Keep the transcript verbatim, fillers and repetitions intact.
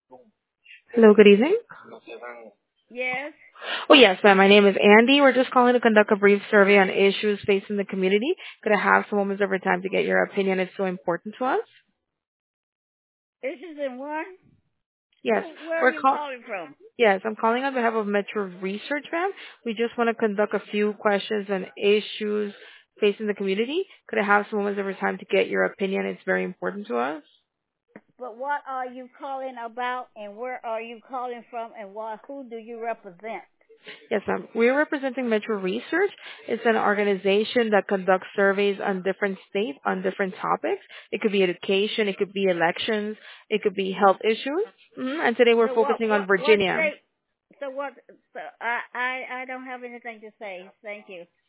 Hello, good evening. Yes. Oh, yes, ma'am. My name is Andy. We're just calling to conduct a brief survey on issues facing the community. Could I have some moments of your time to get your opinion? It's so important to us. Issues in one? Yes, Who, where are we're you call. calling from? Yes, I'm calling on behalf of Metro Research, ma'am. We just want to conduct a few questions on issues facing the community. Could I have some moments of your time to get your opinion? It's very important to us. But what are you calling about, and where are you calling from, and what, who do you represent? Yes, ma'am. We're representing Metro Research. It's an organization that conducts surveys on different states on different topics. It could be education, it could be elections, it could be health issues. hmm And today we're So what, focusing on what, what Virginia. state? So what? So I, I, I don't have anything to say. Thank you.